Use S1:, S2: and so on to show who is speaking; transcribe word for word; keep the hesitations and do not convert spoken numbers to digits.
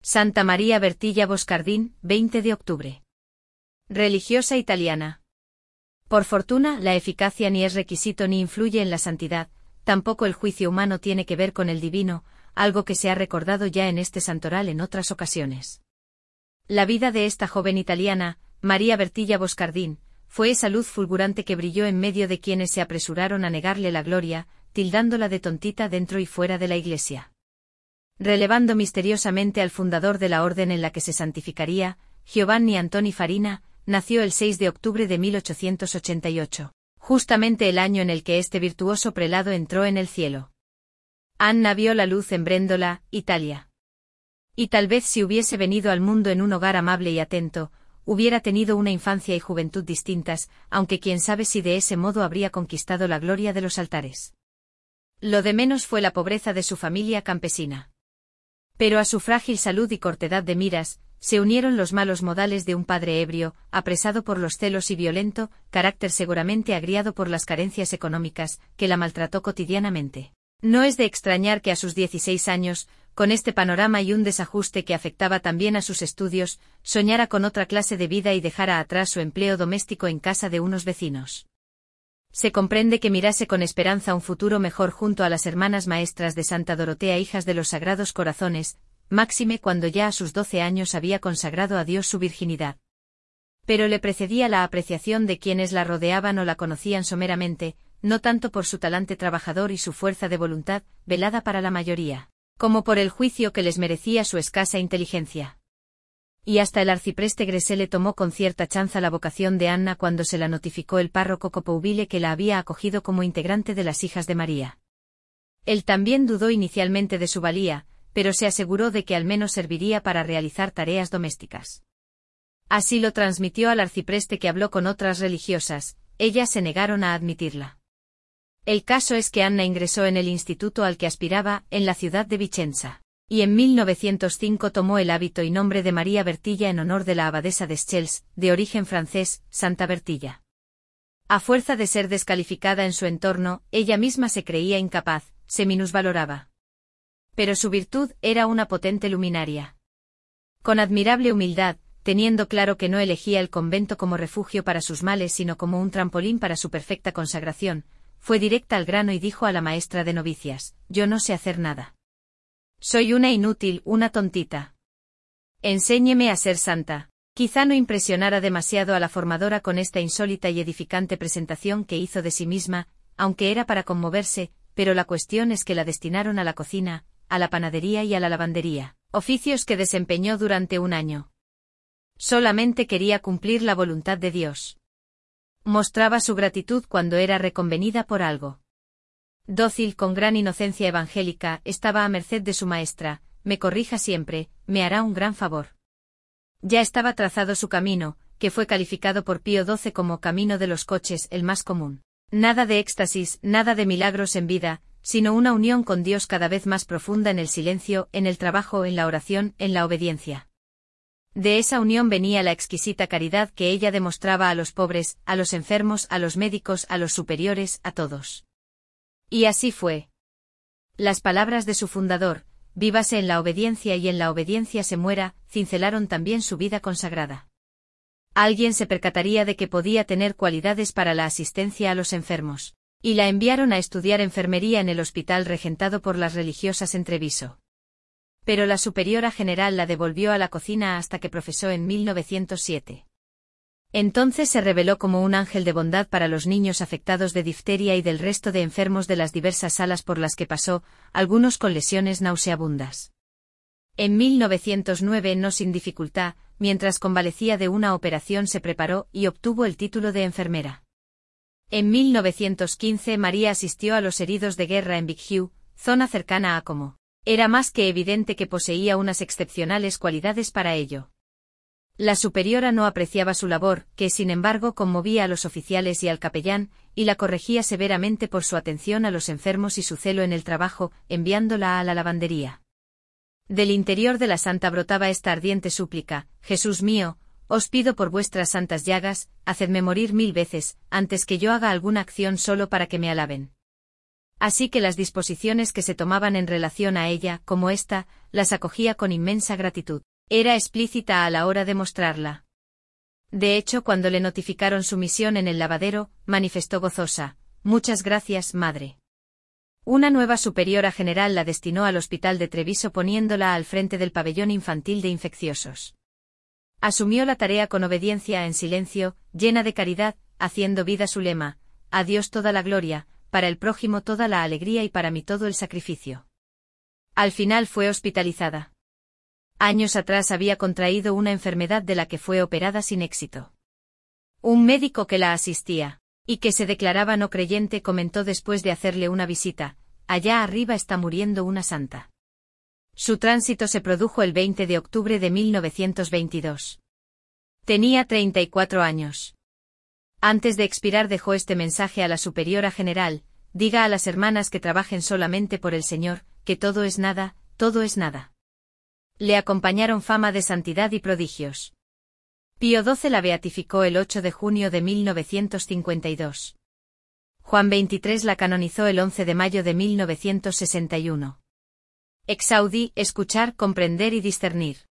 S1: Santa María Bertilla Boscardin, veinte de octubre. Religiosa italiana. Por fortuna, la eficacia ni es requisito ni influye en la santidad, tampoco el juicio humano tiene que ver con el divino, algo que se ha recordado ya en este santoral en otras ocasiones. La vida de esta joven italiana, María Bertilla Boscardin, fue esa luz fulgurante que brilló en medio de quienes se apresuraron a negarle la gloria, tildándola de tontita dentro y fuera de la Iglesia. Relevando misteriosamente al fundador de la orden en la que se santificaría, Giovanni Antoni Farina, nació el seis de octubre de mil ochocientos ochenta y ocho, justamente el año en el que este virtuoso prelado entró en el cielo. Anna vio la luz en Brendola, Italia. Y tal vez si hubiese venido al mundo en un hogar amable y atento, hubiera tenido una infancia y juventud distintas, aunque quién sabe si de ese modo habría conquistado la gloria de los altares. Lo de menos fue la pobreza de su familia campesina. Pero a su frágil salud y cortedad de miras, se unieron los malos modales de un padre ebrio, apresado por los celos y violento, carácter seguramente agriado por las carencias económicas, que la maltrató cotidianamente. No es de extrañar que a sus dieciséis años, con este panorama y un desajuste que afectaba también a sus estudios, soñara con otra clase de vida y dejara atrás su empleo doméstico en casa de unos vecinos. Se comprende que mirase con esperanza un futuro mejor junto a las hermanas maestras de Santa Dorotea, hijas de los Sagrados Corazones, máxime cuando ya a sus doce años había consagrado a Dios su virginidad. Pero le precedía la apreciación de quienes la rodeaban o la conocían someramente, no tanto por su talante trabajador y su fuerza de voluntad, velada para la mayoría, como por el juicio que les merecía su escasa inteligencia. Y hasta el arcipreste Gresele tomó con cierta chanza la vocación de Anna cuando se la notificó el párroco Copoubile, que la había acogido como integrante de las hijas de María. Él también dudó inicialmente de su valía, pero se aseguró de que al menos serviría para realizar tareas domésticas. Así lo transmitió al arcipreste, que habló con otras religiosas, ellas se negaron a admitirla. El caso es que Anna ingresó en el instituto al que aspiraba, en la ciudad de Vicenza, y en mil novecientos cinco tomó el hábito y nombre de María Bertilla en honor de la abadesa de Schels, de origen francés, Santa Bertilla. A fuerza de ser descalificada en su entorno, ella misma se creía incapaz, se minusvaloraba. Pero su virtud era una potente luminaria. Con admirable humildad, teniendo claro que no elegía el convento como refugio para sus males sino como un trampolín para su perfecta consagración, fue directa al grano y dijo a la maestra de novicias: «Yo no sé hacer nada. Soy una inútil, una tontita. Enséñeme a ser santa». Quizá no impresionara demasiado a la formadora con esta insólita y edificante presentación que hizo de sí misma, aunque era para conmoverse, pero la cuestión es que la destinaron a la cocina, a la panadería y a la lavandería, oficios que desempeñó durante un año. Solamente quería cumplir la voluntad de Dios. Mostraba su gratitud cuando era reconvenida por algo. Dócil, con gran inocencia evangélica, estaba a merced de su maestra: «Me corrija siempre, me hará un gran favor». Ya estaba trazado su camino, que fue calificado por Pío doce como camino de los coches, el más común. Nada de éxtasis, nada de milagros en vida, sino una unión con Dios cada vez más profunda en el silencio, en el trabajo, en la oración, en la obediencia. De esa unión venía la exquisita caridad que ella demostraba a los pobres, a los enfermos, a los médicos, a los superiores, a todos. Y así fue. Las palabras de su fundador: «Vívase en la obediencia y en la obediencia se muera», cincelaron también su vida consagrada. Alguien se percataría de que podía tener cualidades para la asistencia a los enfermos, y la enviaron a estudiar enfermería en el hospital regentado por las religiosas en Treviso. Pero la superiora general la devolvió a la cocina hasta que profesó en mil novecientos siete. Entonces se reveló como un ángel de bondad para los niños afectados de difteria y del resto de enfermos de las diversas salas por las que pasó, algunos con lesiones nauseabundas. En mil novecientos nueve, no sin dificultad, mientras convalecía de una operación, se preparó y obtuvo el título de enfermera. En mil novecientos quince María asistió a los heridos de guerra en Bighiu, zona cercana a Como. Era más que evidente que poseía unas excepcionales cualidades para ello. La superiora no apreciaba su labor, que sin embargo conmovía a los oficiales y al capellán, y la corregía severamente por su atención a los enfermos y su celo en el trabajo, enviándola a la lavandería. Del interior de la santa brotaba esta ardiente súplica: «Jesús mío, os pido por vuestras santas llagas, hacedme morir mil veces, antes que yo haga alguna acción solo para que me alaben». Así que las disposiciones que se tomaban en relación a ella, como esta, las acogía con inmensa gratitud. Era explícita a la hora de mostrarla. De hecho, cuando le notificaron su misión en el lavadero, manifestó gozosa: «Muchas gracias, madre». Una nueva superiora general la destinó al hospital de Treviso poniéndola al frente del pabellón infantil de infecciosos. Asumió la tarea con obediencia en silencio, llena de caridad, haciendo vida su lema: «A Dios toda la gloria, para el prójimo toda la alegría y para mí todo el sacrificio». Al final fue hospitalizada. Años atrás había contraído una enfermedad de la que fue operada sin éxito. Un médico que la asistía, y que se declaraba no creyente, comentó después de hacerle una visita: «Allá arriba está muriendo una santa». Su tránsito se produjo el veinte de octubre de mil novecientos veintidós. Tenía treinta y cuatro años. Antes de expirar dejó este mensaje a la superiora general: «Diga a las hermanas que trabajen solamente por el Señor, que todo es nada, todo es nada». Le acompañaron fama de santidad y prodigios. Pío doce la beatificó el ocho de junio de mil novecientos cincuenta y dos. Juan veintitrés la canonizó el once de mayo de mil novecientos sesenta y uno. Exaudí, escuchar, comprender y discernir.